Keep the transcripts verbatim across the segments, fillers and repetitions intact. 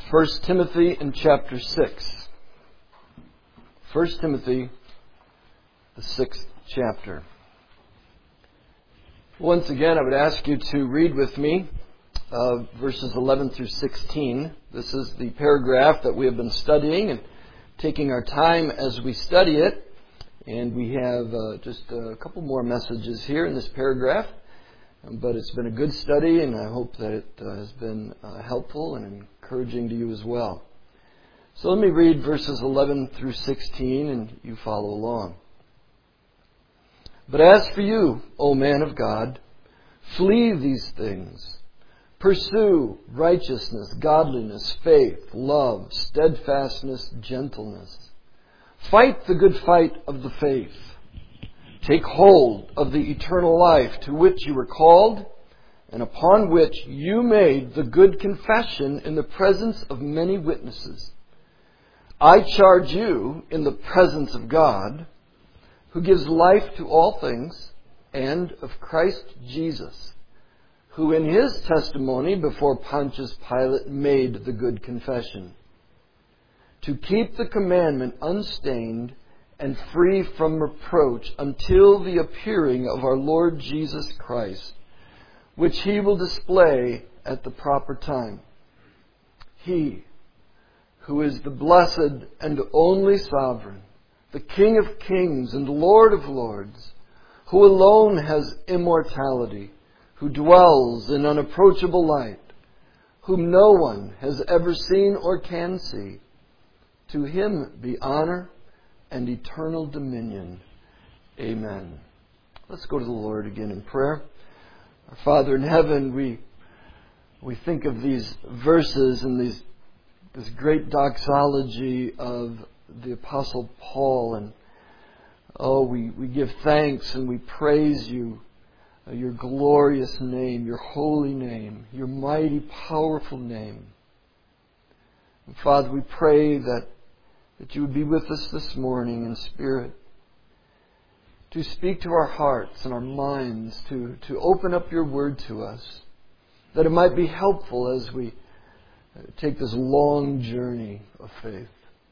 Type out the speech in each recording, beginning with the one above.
First Timothy in chapter six. First Timothy, the sixth chapter. Once again, I would ask you to read with me uh, verses eleven through sixteen. This is the paragraph that we have been studying and taking our time as we study it. And we have uh, just a couple more messages here in this paragraph. But it's been a good study, and I hope that it uh, has been uh, helpful and encouraging to you as well. So let me read verses eleven through sixteen, and you follow along. But as for you, O man of God, flee these things. Pursue righteousness, godliness, faith, love, steadfastness, gentleness. Fight the good fight of the faith. Take hold of the eternal life to which you were called, and upon which you made the good confession in the presence of many witnesses. I charge you in the presence of God, who gives life to all things, and of Christ Jesus, who in his testimony before Pontius Pilate made the good confession, to keep the commandment unstained and free from reproach until the appearing of our Lord Jesus Christ, which he will display at the proper time. He, who is the blessed and only sovereign, the King of kings and Lord of lords, who alone has immortality, who dwells in unapproachable light, whom no one has ever seen or can see, to him be honor and eternal dominion. Amen. Let's go to the Lord again in prayer. Our Father in heaven, we we think of these verses and these this great doxology of the Apostle Paul, and oh, we, we give thanks and we praise you, uh, your glorious name, your holy name, your mighty, powerful name. And Father, we pray that that you would be with us this morning in spirit, to speak to our hearts and our minds, to, to open up your word to us, that it might be helpful as we take this long journey of faith.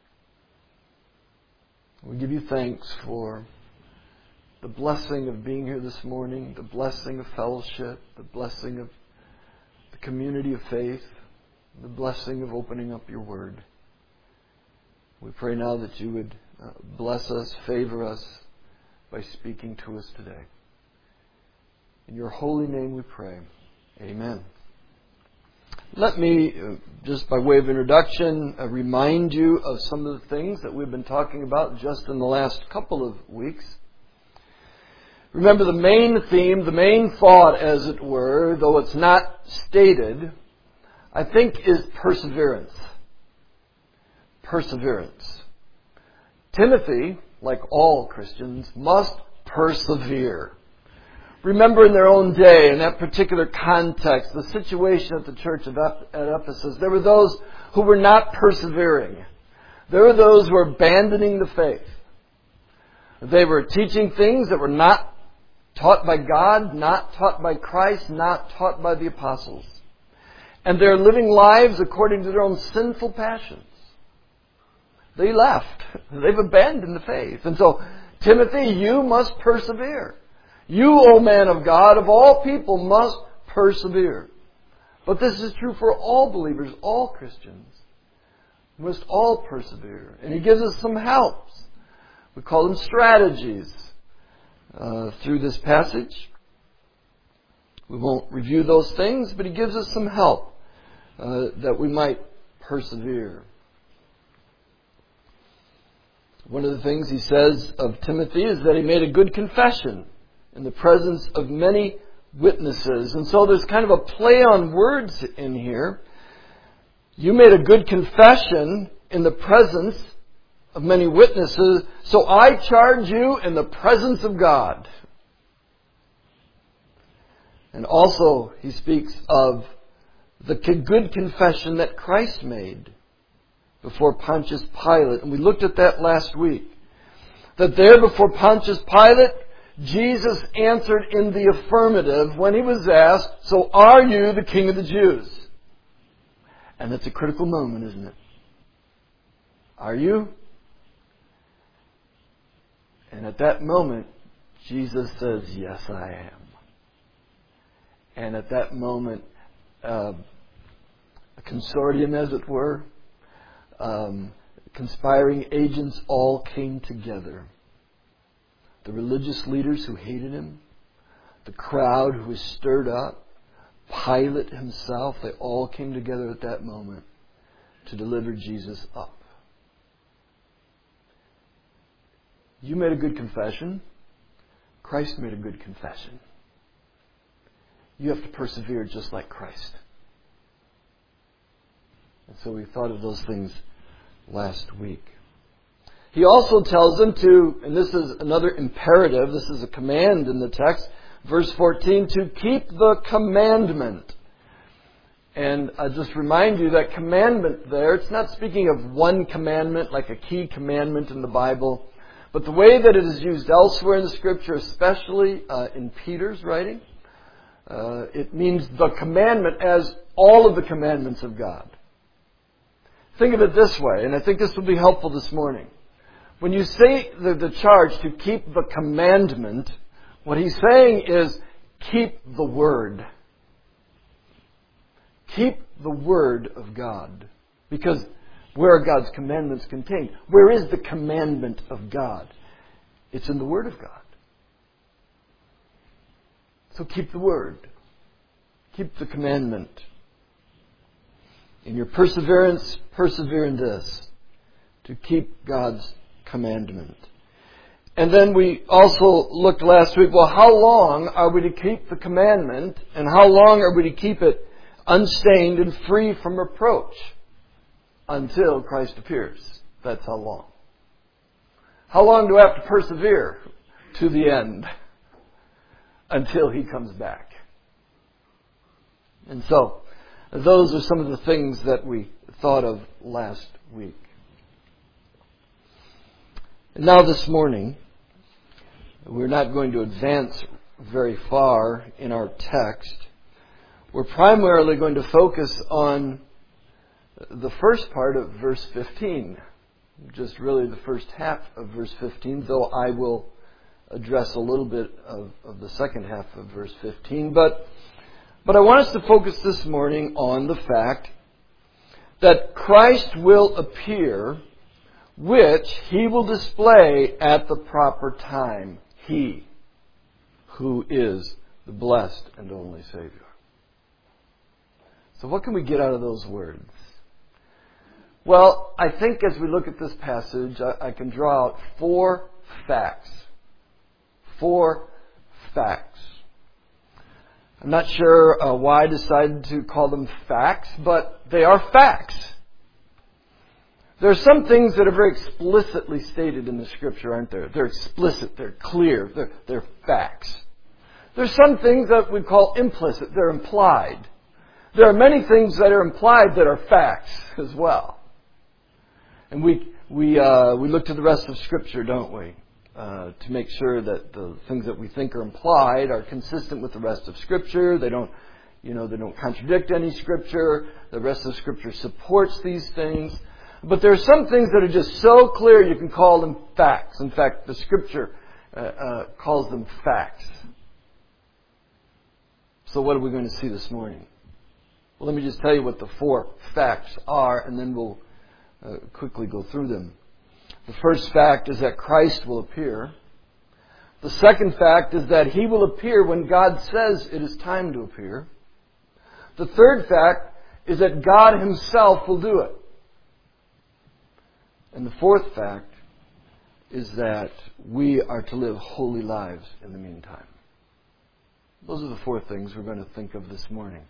We give you thanks for the blessing of being here this morning, the blessing of fellowship, the blessing of the community of faith, the blessing of opening up your word. We pray now that you would uh, bless us, favor us by speaking to us today. In your holy name we pray. Amen. Let me, uh, just by way of introduction, uh, remind you of some of the things that we've been talking about just in the last couple of weeks. Remember, the main theme, the main thought, as it were, though it's not stated, I think is perseverance. Perseverance. Timothy, like all Christians, must persevere. Remember, in their own day, in that particular context, the situation at the church of at Ephesus, there were those who were not persevering. There were those who were abandoning the faith. They were teaching things that were not taught by God, not taught by Christ, not taught by the apostles. And they're living lives according to their own sinful passions. They left. They've abandoned the faith. And so, Timothy, you must persevere. You, O man of God, of all people, must persevere. But this is true for all believers, all Christians. We must all persevere. And he gives us some helps. We call them strategies uh, through this passage. We won't review those things, but he gives us some help uh, that we might persevere. One of the things he says of Timothy is that he made a good confession in the presence of many witnesses. And so there's kind of a play on words in here. You made a good confession in the presence of many witnesses, so I charge you in the presence of God. And also he speaks of the good confession that Christ made before Pontius Pilate. And we looked at that last week. That there before Pontius Pilate, Jesus answered in the affirmative when he was asked, so are you the King of the Jews? And it's a critical moment, isn't it? Are you? And at that moment, Jesus says, yes, I am. And at that moment, uh, a consortium, as it were, um, conspiring agents all came together. The religious leaders who hated him, the crowd who was stirred up, Pilate himself, they all came together at that moment to deliver Jesus up. You made a good confession. Christ made a good confession. You have to persevere just like Christ. And so we thought of those things last week. He also tells them to, and this is another imperative, this is a command in the text, verse fourteen, to keep the commandment. And I just remind you that commandment there, it's not speaking of one commandment like a key commandment in the Bible, but the way that it is used elsewhere in the Scripture, especially uh, in Peter's writing, uh, it means the commandment as all of the commandments of God. Think of it this way, and I think this will be helpful this morning. When you say the, the charge to keep the commandment, what he's saying is keep the Word. Keep the Word of God. Because where are God's commandments contained? Where is the commandment of God? It's in the Word of God. So keep the Word. Keep the commandment. In your perseverance, persevere in this, to keep God's commandment. And then we also looked last week, well, how long are we to keep the commandment, and how long are we to keep it unstained and free from reproach? Until Christ appears. That's how long. How long do I have to persevere? To the end. Until He comes back. And so, those are some of the things that we thought of last week. And now this morning, we're not going to advance very far in our text. We're primarily going to focus on the first part of verse fifteen. Just really the first half of verse fifteen, though I will address a little bit of, of the second half of verse fifteen. But But I want us to focus this morning on the fact that Christ will appear, which He will display at the proper time. He, who is the blessed and only Savior. So what can we get out of those words? Well, I think as we look at this passage, I, I can draw out four facts. Four facts. I'm not sure uh, why I decided to call them facts, but they are facts. There are some things that are very explicitly stated in the Scripture, aren't there? They're explicit, they're clear, they're, they're facts. There's some things that we call implicit, they're implied. There are many things that are implied that are facts as well. And we we uh, we look to the rest of Scripture, don't we? Uh, to make sure that the things that we think are implied are consistent with the rest of Scripture. They don't, you know, they don't contradict any Scripture. The rest of Scripture supports these things. But there are some things that are just so clear you can call them facts. In fact, the Scripture uh, uh, calls them facts. So what are we going to see this morning? Well, let me just tell you what the four facts are, and then we'll uh, quickly go through them. The first fact is that Christ will appear. The second fact is that He will appear when God says it is time to appear. The third fact is that God Himself will do it. And the fourth fact is that we are to live holy lives in the meantime. Those are the four things we're going to think of this morning.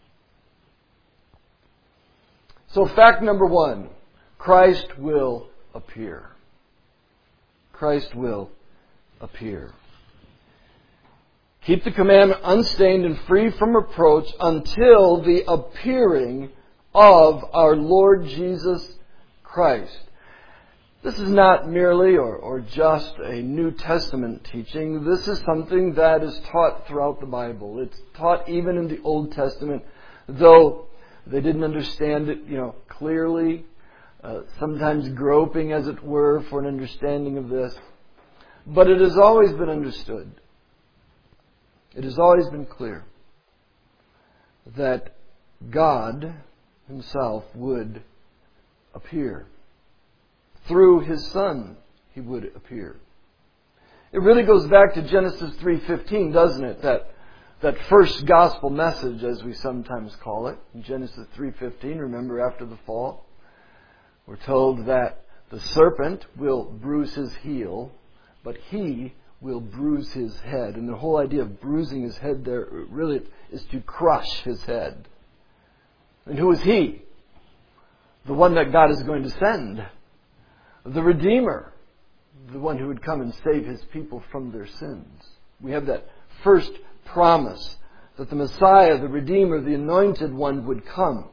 So fact number one, Christ will appear. Christ will appear. Keep the commandment unstained and free from reproach until the appearing of our Lord Jesus Christ. This is not merely or, or just a New Testament teaching. This is something that is taught throughout the Bible. It's taught even in the Old Testament, though They didn't understand it, you know, clearly, uh, sometimes groping, as it were, for an understanding of this. But it has always been understood. It has always been clear that God Himself would appear. Through His Son, He would appear. It really goes back to Genesis three fifteen, doesn't it? That that first gospel message, as we sometimes call it. In Genesis three fifteen, remember after the fall, we're told that the serpent will bruise his heel, but he will bruise his head. And the whole idea of bruising his head there really is to crush his head. And who is he? The one that God is going to send. The Redeemer. The one who would come and save His people from their sins. We have that first promise that the Messiah, the Redeemer, the Anointed One would come.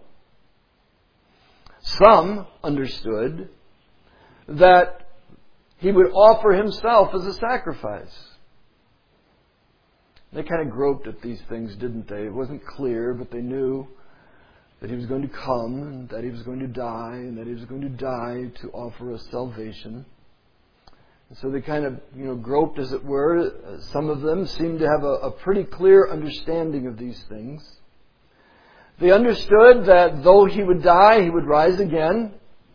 Some understood that He would offer Himself as a sacrifice. They kind of groped at these things, didn't they? It wasn't clear, but they knew that He was going to come, and that He was going to die, and that He was going to die to offer us salvation. And so they kind of, you know, groped, as it were. Some of them seemed to have a, a pretty clear understanding of these things. They understood that though He would die, He would rise again.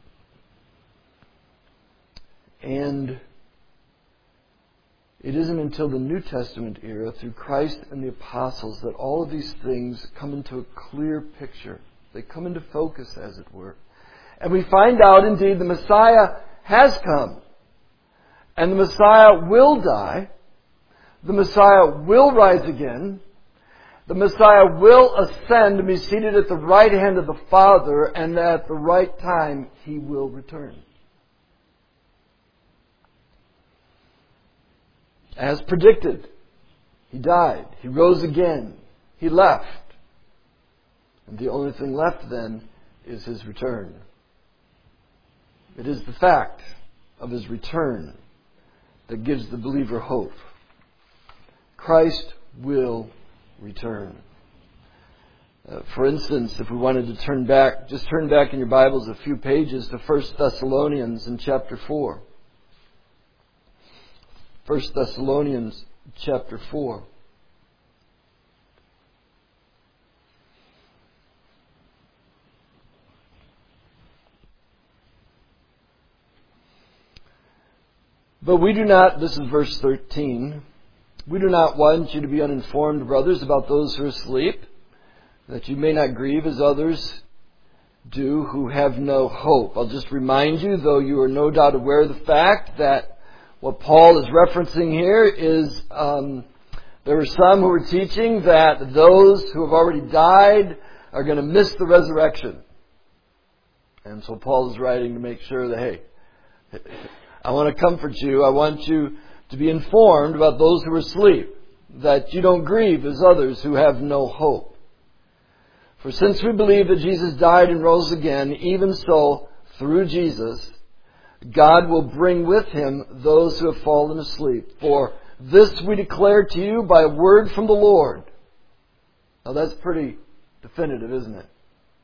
And it isn't until the New Testament era, through Christ and the apostles, that all of these things come into a clear picture. They come into focus, as it were. And we find out, indeed, the Messiah has come. And the Messiah will die. The Messiah will rise again. The Messiah will ascend and be seated at the right hand of the Father, and at the right time He will return. As predicted, He died. He rose again. He left. And the only thing left then is His return. It is the fact of His return that gives the believer hope. Christ will return. Uh, for instance, if we wanted to turn back, just turn back in your Bibles a few pages to First Thessalonians in chapter four. First Thessalonians chapter four. But we do not, this is verse thirteen, we do not want you to be uninformed, brothers, about those who are asleep, that you may not grieve as others do who have no hope. I'll just remind you, though you are no doubt aware of the fact that what Paul is referencing here is um, there were some who were teaching that those who have already died are going to miss the resurrection. And so Paul is writing to make sure that, hey, I want to comfort you. I want you to be informed about those who are asleep, that you don't grieve as others who have no hope. For since we believe that Jesus died and rose again, even so, through Jesus, God will bring with Him those who have fallen asleep. For this we declare to you by a word from the Lord. Now that's pretty definitive, isn't it?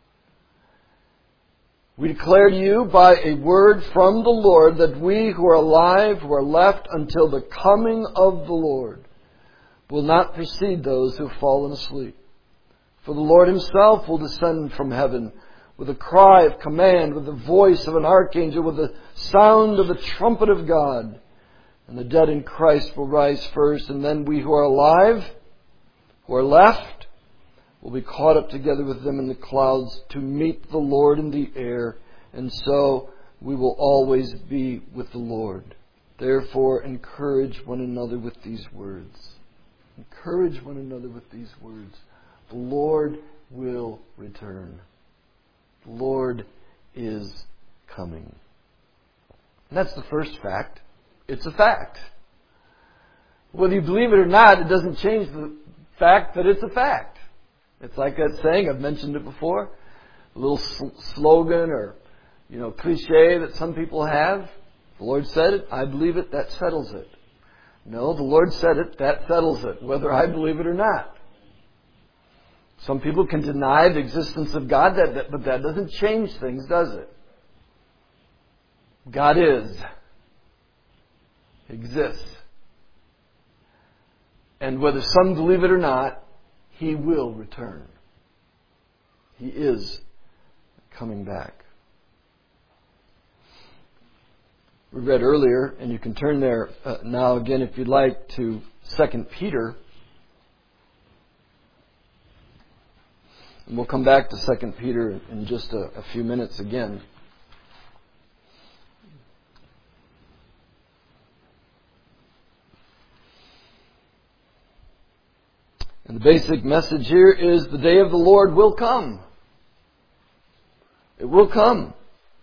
We declare to you by a word from the Lord that we who are alive, who are left until the coming of the Lord, will not precede those who have fallen asleep. For the Lord Himself will descend from heaven with a cry of command, with the voice of an archangel, with the sound of the trumpet of God. And the dead in Christ will rise first, and then we who are alive, who are left, will be caught up together with them in the clouds to meet the Lord in the air, and so we will always be with the Lord. Therefore, encourage one another with these words. Encourage one another with these words. The Lord will return. The Lord is coming. And that's the first fact. It's a fact. Whether you believe it or not, it doesn't change the fact that it's a fact. It's like that saying, I've mentioned it before, a little sl- slogan or, you know, cliche that some people have. The Lord said it, I believe it, that settles it. No, the Lord said it, that settles it, whether I believe it or not. Some people can deny the existence of God, that, that, but that doesn't change things, does it? God is, exists. And whether some believe it or not, He will return. He is coming back. We read earlier, and you can turn there uh, now again if you'd like, to Second Peter. And we'll come back to Second Peter in just a, a few minutes again. And the basic message here is the day of the Lord will come. It will come.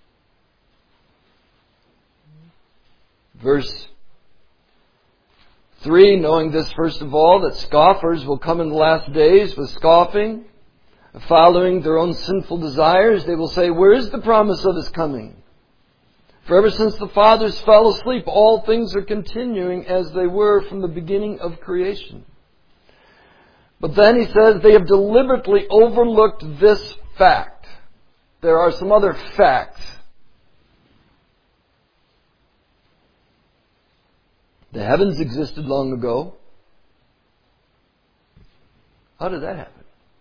Verse three, knowing this first of all, that scoffers will come in the last days with scoffing, following their own sinful desires. They will say, where is the promise of His coming? For ever since the fathers fell asleep, all things are continuing as they were from the beginning of creation. But then he says they have deliberately overlooked this fact. There are some other facts. The heavens existed long ago. How did that happen?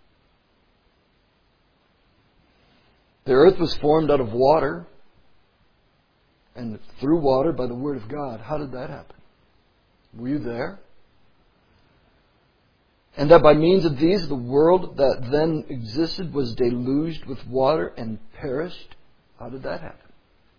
The earth was formed out of water and through water by the Word of God. How did that happen? Were you there? And that by means of these, the world that then existed was deluged with water and perished. How did that happen?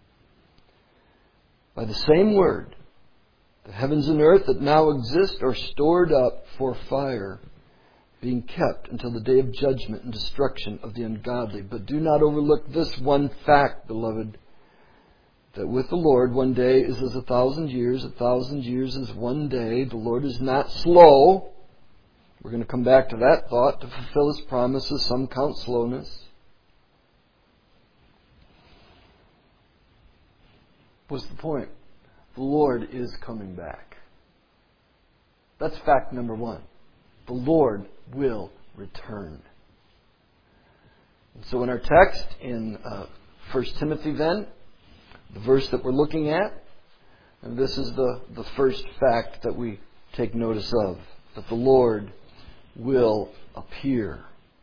By the same Word, the heavens and earth that now exist are stored up for fire, being kept until the day of judgment and destruction of the ungodly. But do not overlook this one fact, beloved, that with the Lord one day is as a thousand years, a thousand years is one day. The Lord is not slow. We're going to come back to that thought to fulfill His promises. Some count slowness. What's the point? The Lord is coming back. That's fact number one. The Lord will return. And so in our text in uh, First Timothy then, the verse that we're looking at, and this is the, the first fact that we take notice of, that the Lord will appear.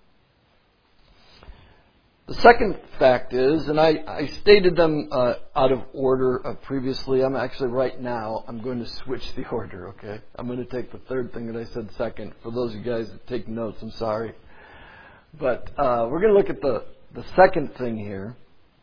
The second fact is, and I, I stated them uh, out of order uh, previously. I'm actually right now, I'm going to switch the order, okay? I'm going to take the third thing that I said second. For those of you guys that take notes, I'm sorry. But uh, we're going to look at the, the second thing here.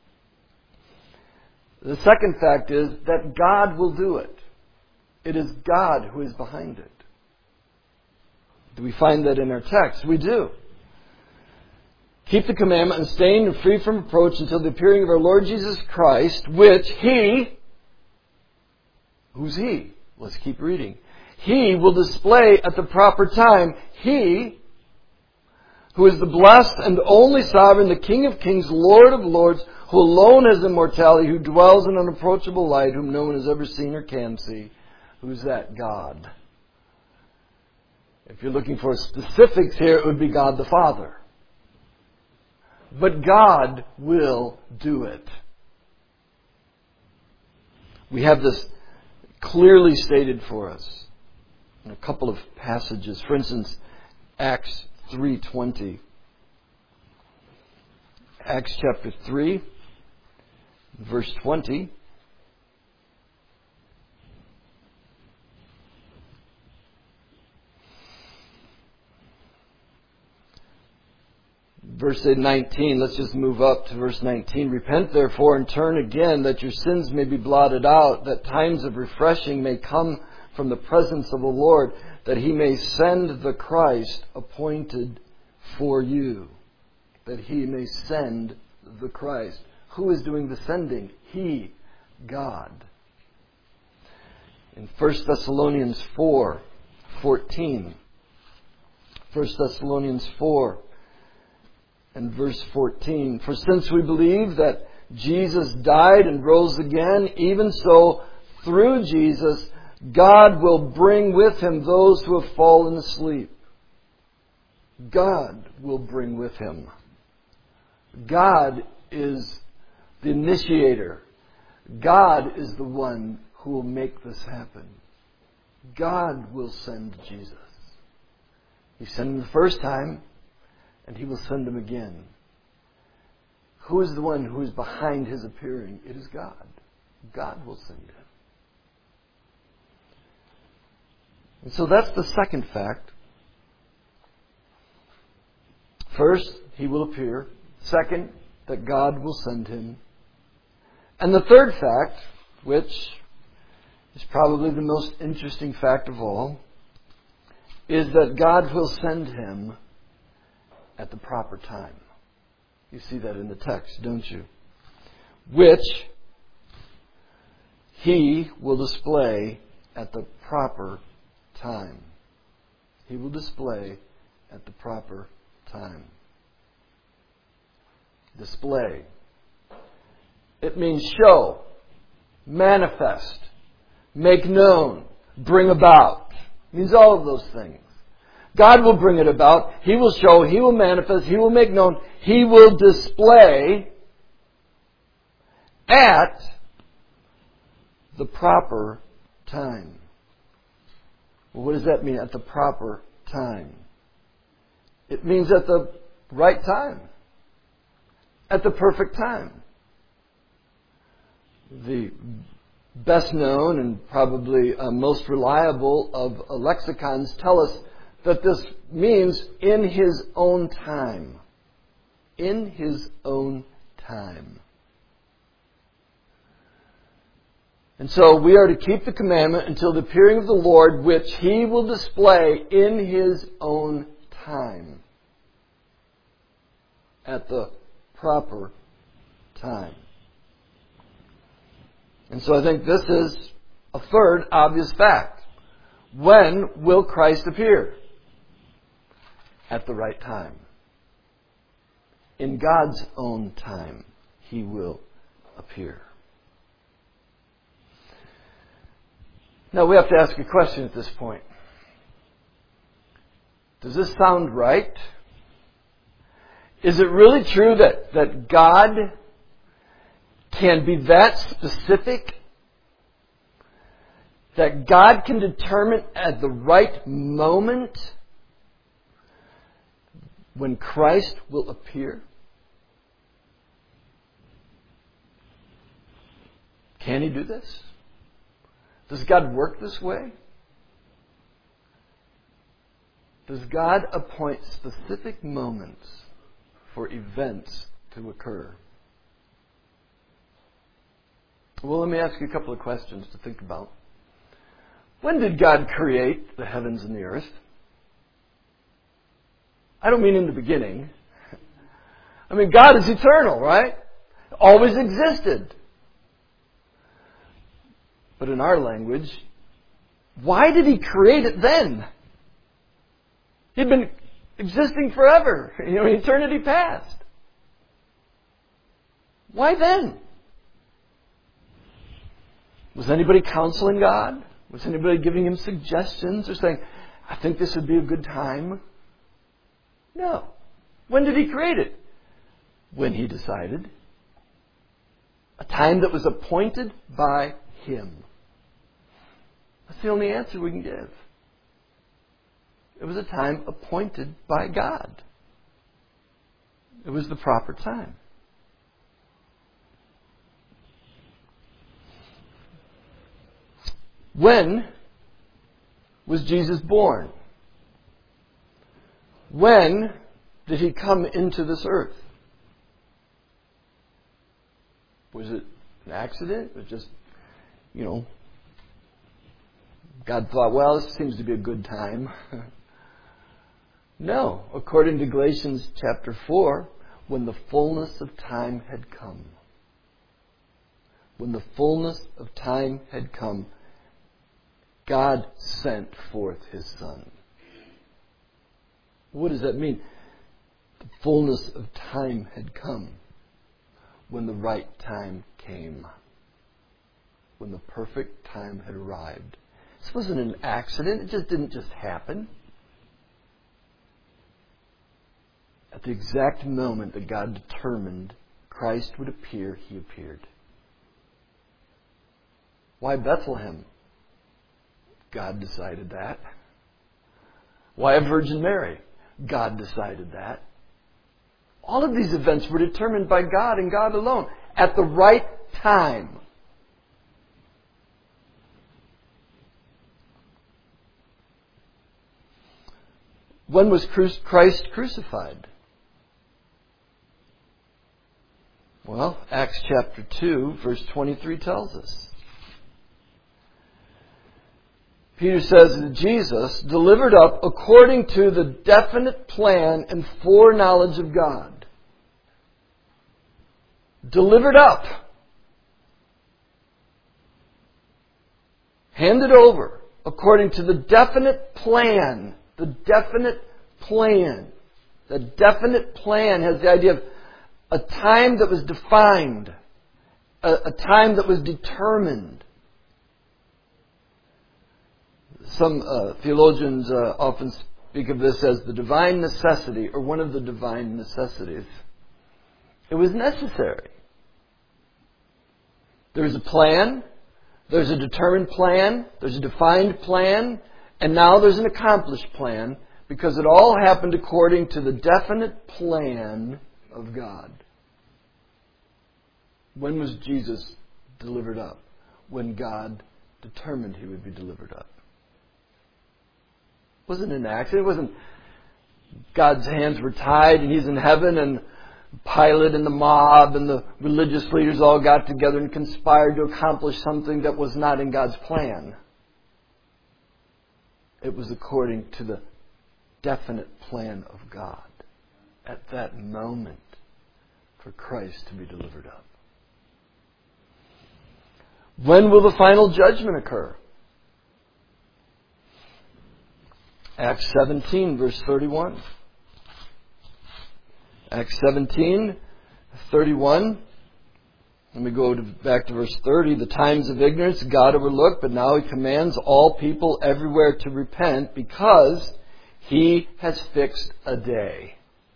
The second fact is that God will do it. It is God who is behind it. Do we find that in our text? We do. Keep the commandment, unstained and free from reproach until the appearing of our Lord Jesus Christ, which He, who's He? Let's keep reading. He will display at the proper time. He, who is the blessed and only sovereign, the King of kings, Lord of lords, who alone has immortality, who dwells in unapproachable light, whom no one has ever seen or can see. Who's that? God. If you're looking for specifics here, it would be God the Father. But God will do it. We have this clearly stated for us in a couple of passages. For instance, Acts three twenty. Acts chapter three, verse twenty. Verse nineteen, let's just move up to verse nineteen. Repent therefore and turn again, that your sins may be blotted out, that times of refreshing may come from the presence of the Lord, that He may send the Christ appointed for you. That He may send the Christ. Who is doing the sending? He, God. In First Thessalonians four fourteen. First Thessalonians four and verse fourteen. For since we believe that Jesus died and rose again, even so, through Jesus, God will bring with Him those who have fallen asleep. God will bring with him. God is the initiator. God is the one who will make this happen. God will send Jesus. He sent him the first time, and he will send him again. Who is the one who is behind his appearing? It is God. God will send him. And so that's the second fact. First, he will appear. Second, that God will send him. And the third fact, which is probably the most interesting fact of all, is that God will send him at the proper time. You see that in the text, don't you? Which he will display at the proper time. He will display at the proper time. Display. It means show, manifest, make known, bring about. It means all of those things. God will bring it about. He will show, He will manifest, He will make known, He will display at the proper time. Well, what does that mean, at the proper time? It means at the right time. At the perfect time. The best known and probably uh, most reliable of uh, lexicons tell us that this means in His own time. In His own time. And so we are to keep the commandment until the appearing of the Lord, which He will display in His own time. At the proper time. And so I think this is a third obvious fact. When will Christ appear? At the right time. In God's own time, He will appear. Now we have to ask a question at this point. Does this sound right? Is it really true that, that God can be that specific? That God can determine at the right moment when Christ will appear? Can He do this? Does God work this way? Does God appoint specific moments for events to occur? Well, let me ask you a couple of questions to think about. When did God create the heavens and the earth? I don't mean in the beginning. I mean, God is eternal, right? Always existed. But in our language, why did He create it then? He'd been existing forever, you know, eternity past. Why then? Was anybody counseling God? Was anybody giving Him suggestions or saying, I think this would be a good time? No. When did He create it? When He decided. A time that was appointed by Him. That's the only answer we can give. It was a time appointed by God. It was the proper time. When was Jesus born? When did He come into this earth? Was it an accident? Was it just, you know, God thought, well, this seems to be a good time. No. According to Galatians chapter four, when the fullness of time had come. When the fullness of time had come, God sent forth His Son. What does that mean? The fullness of time had come. When the right time came. When the perfect time had arrived. This wasn't an accident. It just didn't just happen. At the exact moment that God determined Christ would appear, He appeared. Why Bethlehem? God decided that. Why a Virgin Mary? God decided that. All of these events were determined by God and God alone at the right time. When was Christ crucified? Well, Acts chapter two, verse twenty-three tells us. Peter says that Jesus delivered up according to the definite plan and foreknowledge of God. Delivered up. Handed over according to the definite plan. The definite plan. The definite plan has the idea of a time that was defined. A, a time that was determined. Some uh, theologians uh, often speak of this as the divine necessity, or one of the divine necessities. It was necessary. There's a plan, there's a determined plan, there's a defined plan, and now there's an accomplished plan, because it all happened according to the definite plan of God. When was Jesus delivered up? When God determined He would be delivered up. It wasn't an accident. It wasn't God's hands were tied and He's in heaven and Pilate and the mob and the religious leaders all got together and conspired to accomplish something that was not in God's plan. It was according to the definite plan of God at that moment for Christ to be delivered up. When will the final judgment occur? Acts seventeen, verse thirty-one. Acts seventeen, thirty-one. Let me go to, back to verse thirty. The times of ignorance God overlooked, but now He commands all people everywhere to repent because He has fixed a day.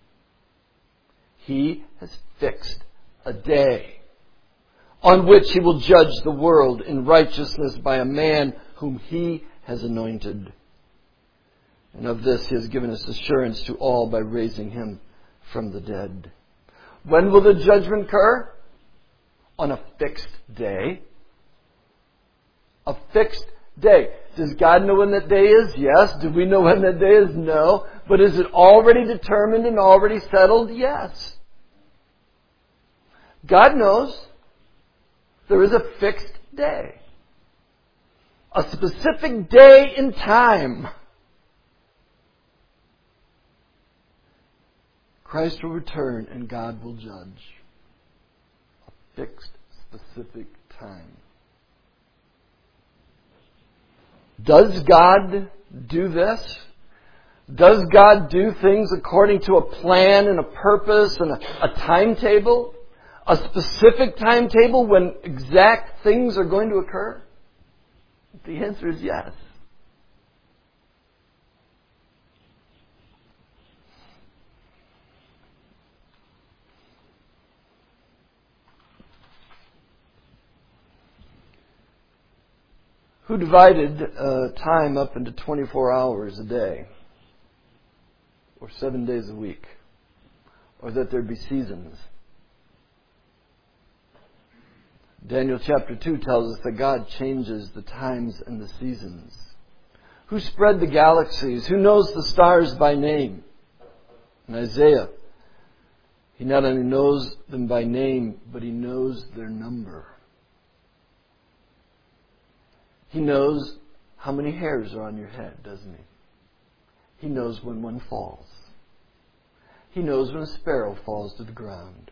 He has fixed a day on which He will judge the world in righteousness by a man whom He has anointed. And of this He has given us assurance to all by raising Him from the dead. When will the judgment occur? On a fixed day. A fixed day. Does God know when that day is? Yes. Do we know when that day is? No. But is it already determined and already settled? Yes. God knows there is a fixed day. A specific day in time. Christ will return and God will judge. A fixed, specific time. Does God do this? Does God do things according to a plan and a purpose and a, a timetable? A specific timetable when exact things are going to occur? The answer is yes. Who divided uh, time up into twenty-four hours a day? Or seven days a week? Or that there be seasons? Daniel chapter two tells us that God changes the times and the seasons. Who spread the galaxies? Who knows the stars by name? In Isaiah, He not only knows them by name, but He knows their number. He knows how many hairs are on your head, doesn't He? He knows when one falls. He knows when a sparrow falls to the ground.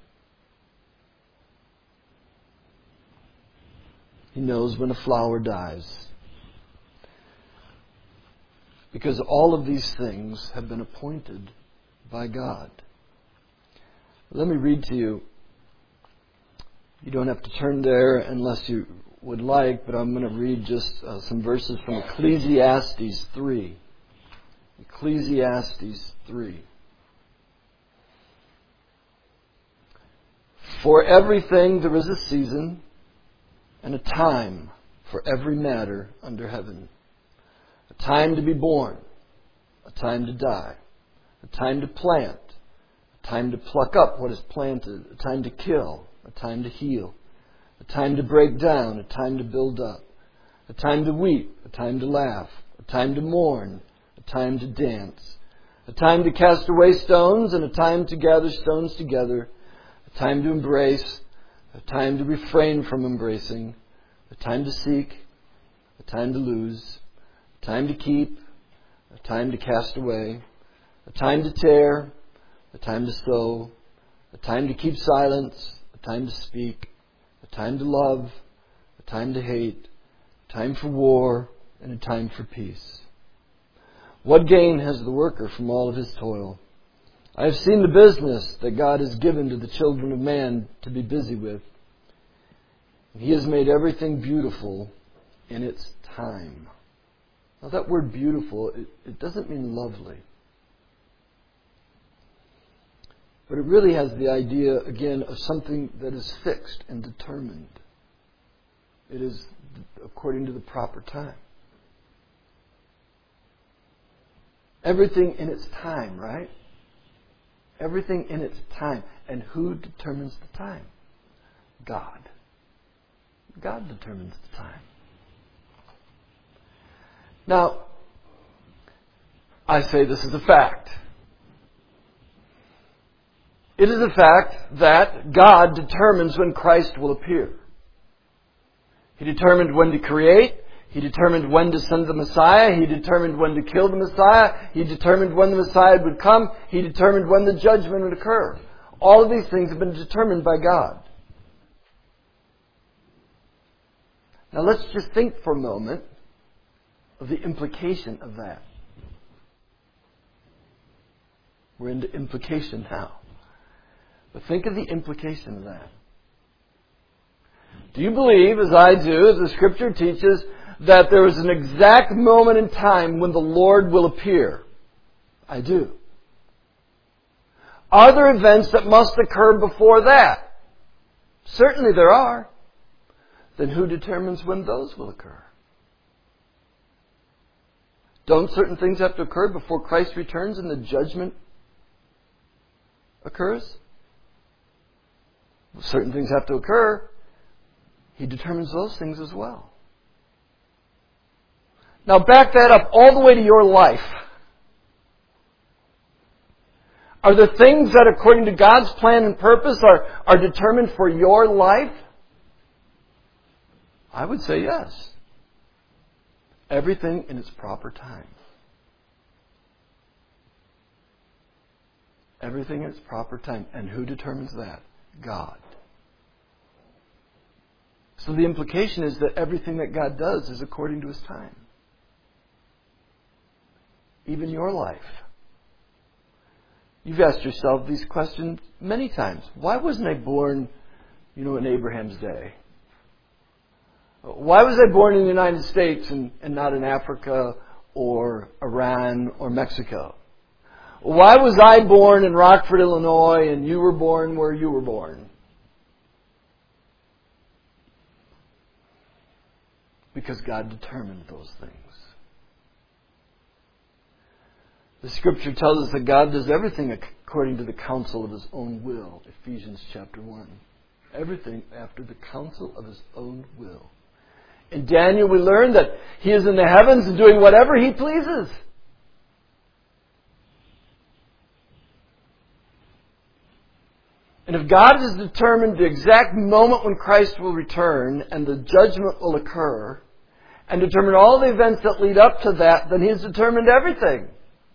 He knows when a flower dies. Because all of these things have been appointed by God. Let me read to you. You don't have to turn there unless you would like, but I'm going to read just uh, some verses from Ecclesiastes three. Ecclesiastes three. For everything there is a season and a time for every matter under heaven. A time to be born, a time to die, a time to plant, a time to pluck up what is planted, a time to kill, a time to heal, a time to break down, a time to build up, a time to weep, a time to laugh, a time to mourn, a time to dance, a time to cast away stones and a time to gather stones together, a time to embrace, a time to refrain from embracing, a time to seek, a time to lose, a time to keep, a time to cast away, a time to tear, a time to sow, a time to keep silence, a time to speak, a time to love, a time to hate, a time for war, and a time for peace. What gain has the worker from all of his toil? I have seen the business that God has given to the children of man to be busy with. He has made everything beautiful in its time. Now that word beautiful, it, it doesn't mean lovely. But it really has the idea, again, of something that is fixed and determined. It is according to the proper time. Everything in its time, right? Everything in its time. And who determines the time? God. God determines the time. Now, I say this is a fact. It is a fact that God determines when Christ will appear. He determined when to create. He determined when to send the Messiah. He determined when to kill the Messiah. He determined when the Messiah would come. He determined when the judgment would occur. All of these things have been determined by God. Now let's just think for a moment of the implication of that. We're into implication now. But think of the implication of that. Do you believe, as I do, as the Scripture teaches, that there is an exact moment in time when the Lord will appear? I do. Are there events that must occur before that? Certainly there are. Then who determines when those will occur? Don't certain things have to occur before Christ returns and the judgment occurs? Certain things have to occur. He determines those things as well. Now back that up all the way to your life. Are there things that according to God's plan and purpose are, are determined for your life? I would say yes. Everything in its proper time. Everything in its proper time. And who determines that? God. So the implication is that everything that God does is according to His time. Even your life. You've asked yourself these questions many times. Why wasn't I born, you know, in Abraham's day? Why was I born in the United States and, and not in Africa or Iran or Mexico? Why was I born in Rockford, Illinois, and you were born where you were born? Because God determined those things. The Scripture tells us that God does everything according to the counsel of His own will. Ephesians chapter one. Everything after the counsel of His own will. In Daniel we learn that He is in the heavens and doing whatever He pleases. And if God has determined the exact moment when Christ will return and the judgment will occur, and determined all the events that lead up to that, then He has determined everything.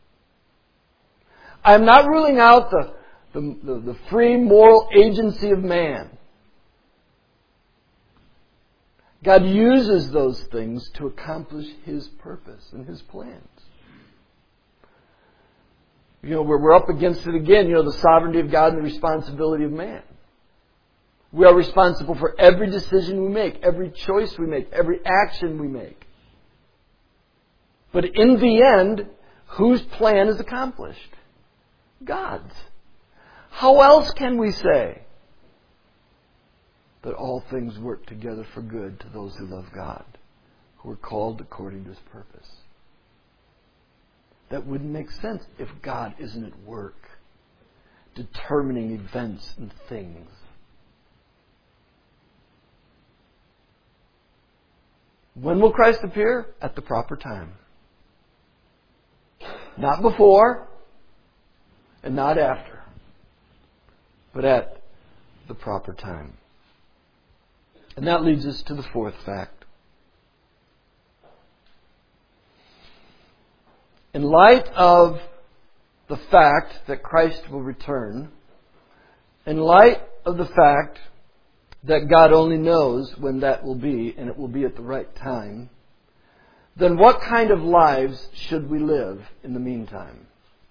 I am not ruling out the, the, the, the free moral agency of man. God uses those things to accomplish His purpose and His plans. You know, we're, we're up against it again, you know, the sovereignty of God and the responsibility of man. We are responsible for every decision we make, every choice we make, every action we make. But in the end, whose plan is accomplished? God's. How else can we say that all things work together for good to those who love God, who are called according to His purpose. That wouldn't make sense if God isn't at work, determining events and things. When will Christ appear? At the proper time. Not before and not after, but at the proper time. And that leads us to the fourth fact. In light of the fact that Christ will return, in light of the fact that God only knows when that will be, and it will be at the right time, then what kind of lives should we live in the meantime?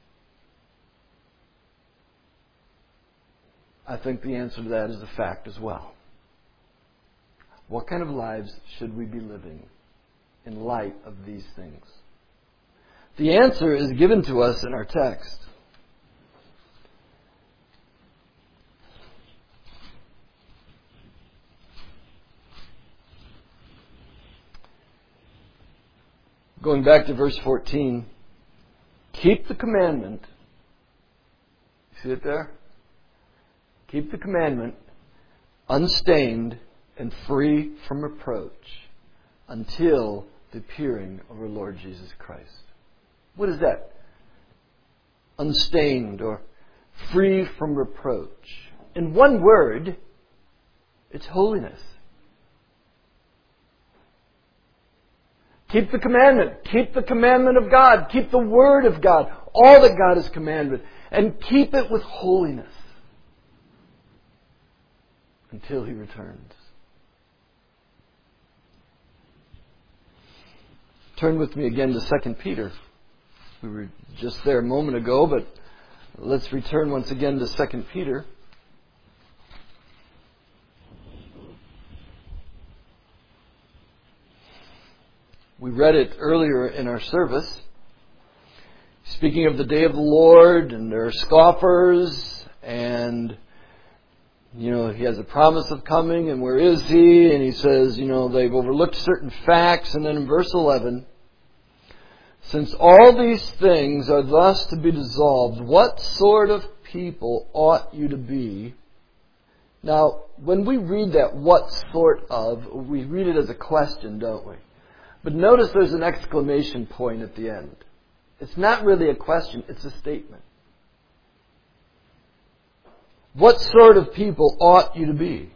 I think the answer to that is a fact as well. What kind of lives should we be living in light of these things? The answer is given to us in our text. Going back to verse fourteen, keep the commandment. See it there? Keep the commandment unstained and free from reproach until the appearing of our Lord Jesus Christ. What is that? Unstained or free from reproach. In one word, it's holiness. Keep the commandment. Keep the commandment of God. Keep the Word of God. All that God has commanded. And keep it with holiness until He returns. Turn with me again to Second Peter. We were just there a moment ago, but let's return once again to Second Peter. We read it earlier in our service. Speaking of the day of the Lord, and there are scoffers, and, you know, He has a promise of coming, and where is He? And He says, you know, they've overlooked certain facts. And then in verse eleven, since all these things are thus to be dissolved, what sort of people ought you to be? Now, when we read that, what sort of, we read it as a question, don't we? But notice there's an exclamation point at the end. It's not really a question, it's a statement. What sort of people ought you to be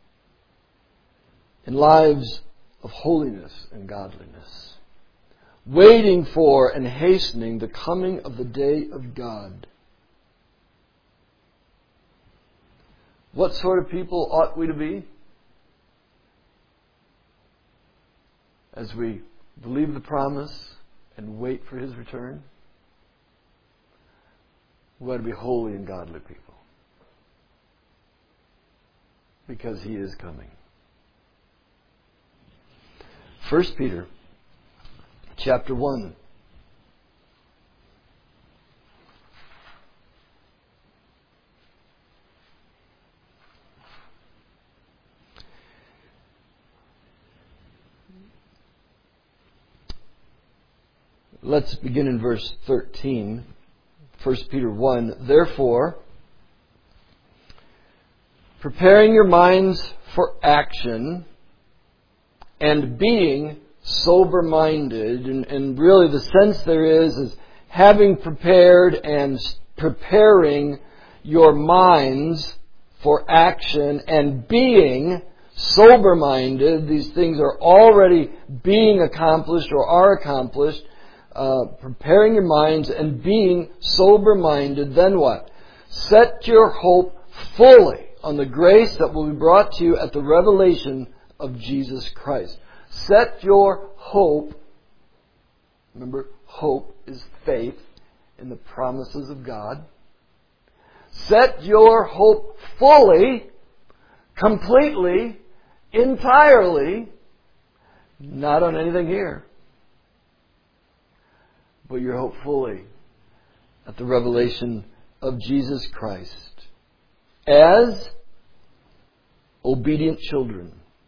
in lives of holiness and godliness, waiting for and hastening the coming of the day of God? What sort of people ought we to be? As we believe the promise and wait for His return, we ought to be holy and godly people, because He is coming. First Peter chapter one. Let's begin in verse thirteen. First Peter one. Therefore, preparing your minds for action and being sober-minded, and, and really the sense there is is having prepared and preparing your minds for action and being sober-minded. These things are already being accomplished or are accomplished. Uh, preparing your minds and being sober-minded. Then what? Set your hope fully on the grace that will be brought to you at the revelation of Jesus Christ. Set your hope, remember, hope is faith in the promises of God. Set your hope fully, completely, entirely, not on anything here, but your hope fully at the revelation of Jesus Christ, as obedient children.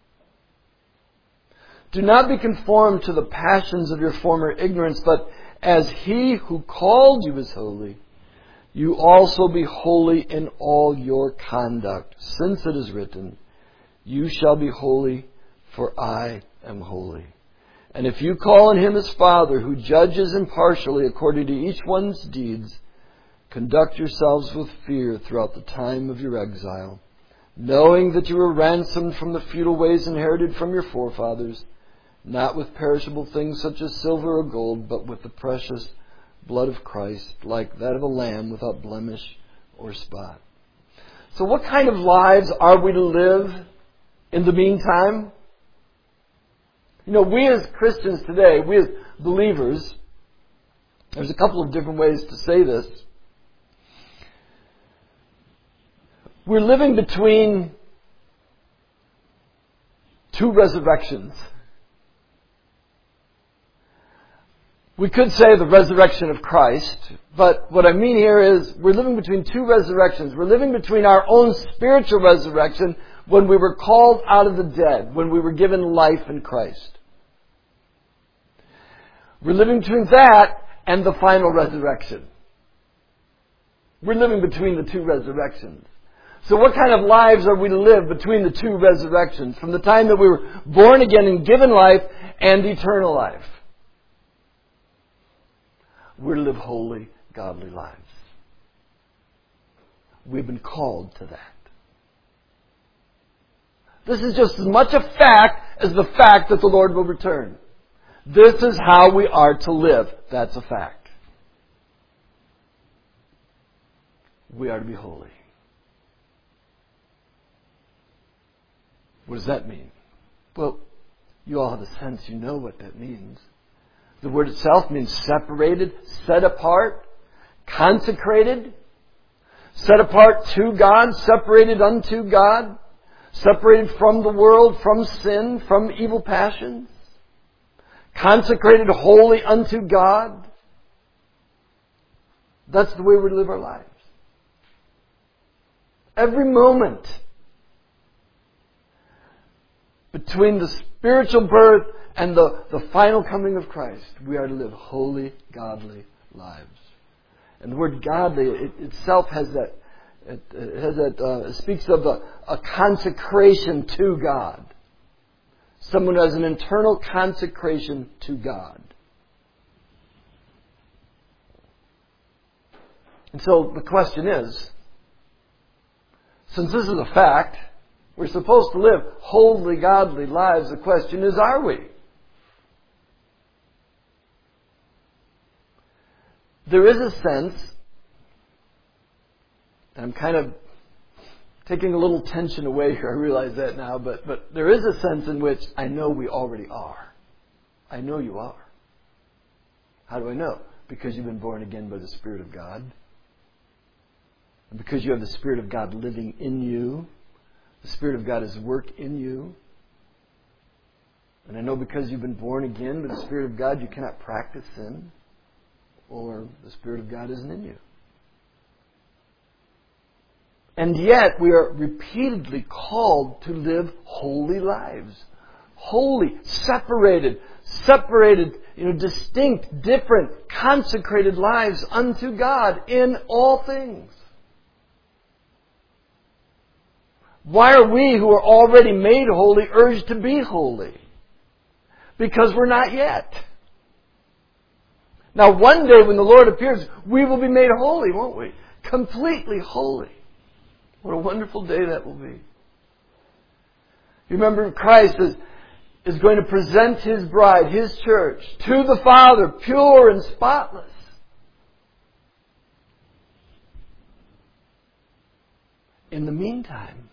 Do not be conformed to the passions of your former ignorance, but as He who called you is holy, you also be holy in all your conduct, since it is written, you shall be holy, for I am holy. And if you call on Him as Father, who judges impartially according to each one's deeds, conduct yourselves with fear throughout the time of your exile, knowing that you were ransomed from the futile ways inherited from your forefathers, not with perishable things such as silver or gold, but with the precious blood of Christ, like that of a lamb without blemish or spot. So what kind of lives are we to live in the meantime? You know, we as Christians today, we as believers, there's a couple of different ways to say this. We're living between two resurrections. We could say the resurrection of Christ, but what I mean here is we're living between two resurrections. We're living between our own spiritual resurrection when we were called out of the dead, when we were given life in Christ. We're living between that and the final resurrection. We're living between the two resurrections. So what kind of lives are we to live between the two resurrections, from the time that we were born again and given life and eternal life? We're to live holy, godly lives. We've been called to that. This is just as much a fact as the fact that the Lord will return. This is how we are to live. That's a fact. We are to be holy. What does that mean? Well, you all have a sense. You know what that means. The word itself means separated, set apart, consecrated, set apart to God, separated unto God, separated from the world, from sin, from evil passions, consecrated wholly unto God. That's the way we live our lives. Every moment between the spiritual birth and the, the final coming of Christ, we are to live holy, godly lives. And the word godly it, itself has that, it, it has that, uh, it speaks of a, a consecration to God. Someone who has an internal consecration to God. And so the question is, since this is a fact, we're supposed to live holy, godly lives. The question is, are we? There is a sense, and I'm kind of taking a little tension away here, I realize that now, but, but there is a sense in which I know we already are. I know you are. How do I know? Because you've been born again by the Spirit of God. And because you have the Spirit of God living in you. The Spirit of God is at work in you. And I know because you've been born again by the Spirit of God, you cannot practice sin, or the Spirit of God isn't in you. And yet we are repeatedly called to live holy lives. Holy, separated, separated, you know, distinct, different, consecrated lives unto God in all things. Why are we who are already made holy urged to be holy? Because we're not yet. Now one day when the Lord appears, we will be made holy, won't we? Completely holy. What a wonderful day that will be. You remember Christ is, is going to present His bride, His church, to the Father, pure and spotless. In the meantime,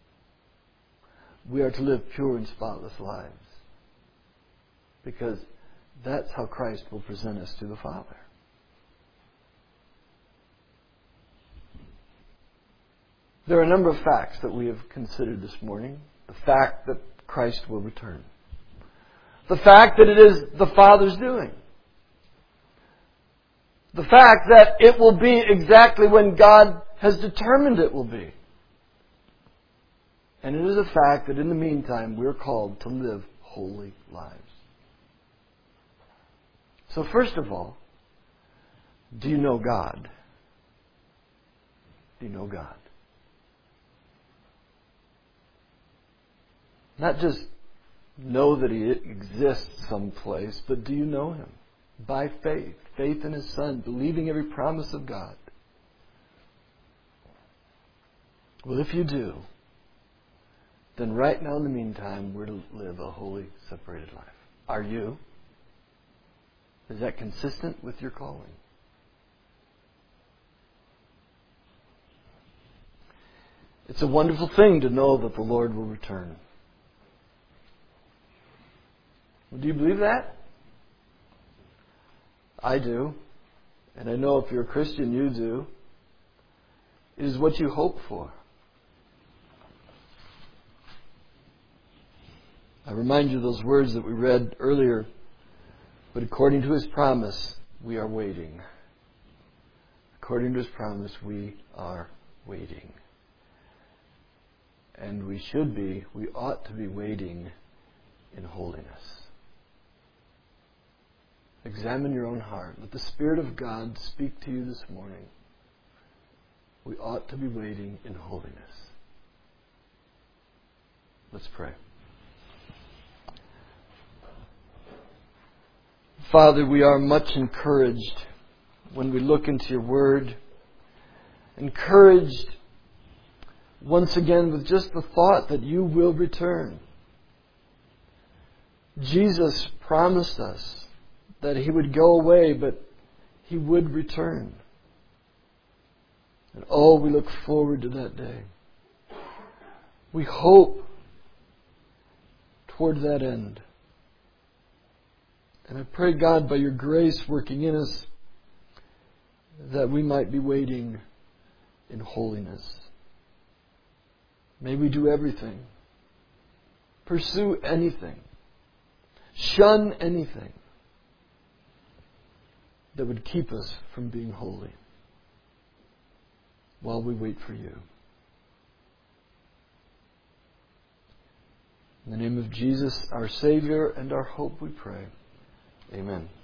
we are to live pure and spotless lives. Because that's how Christ will present us to the Father. There are a number of facts that we have considered this morning. The fact that Christ will return. The fact that it is the Father's doing. The fact that it will be exactly when God has determined it will be. And it is a fact that in the meantime, we're called to live holy lives. So first of all, do you know God? Do you know God? Not just know that He exists someplace, but do you know Him? By faith. Faith in His Son, believing every promise of God. Well, if you do, then right now in the meantime, we're to live a holy, separated life. Are you? Is that consistent with your calling? It's a wonderful thing to know that the Lord will return. Do you believe that? I do. And I know if you're a Christian, you do. It is what you hope for. I remind you of those words that we read earlier. But according to His promise, we are waiting. According to His promise, we are waiting. And we should be, we ought to be waiting in holiness. Examine your own heart. Let the Spirit of God speak to you this morning. We ought to be waiting in holiness. Let's pray. Father, we are much encouraged when we look into your word. Encouraged once again with just the thought that you will return. Jesus promised us that He would go away, but He would return. And oh, we look forward to that day. We hope toward that end. And I pray, God, by your grace working in us, that we might be waiting in holiness. May we do everything, pursue anything, shun anything that would keep us from being holy while we wait for you. In the name of Jesus, our Savior and our hope, we pray. Amen.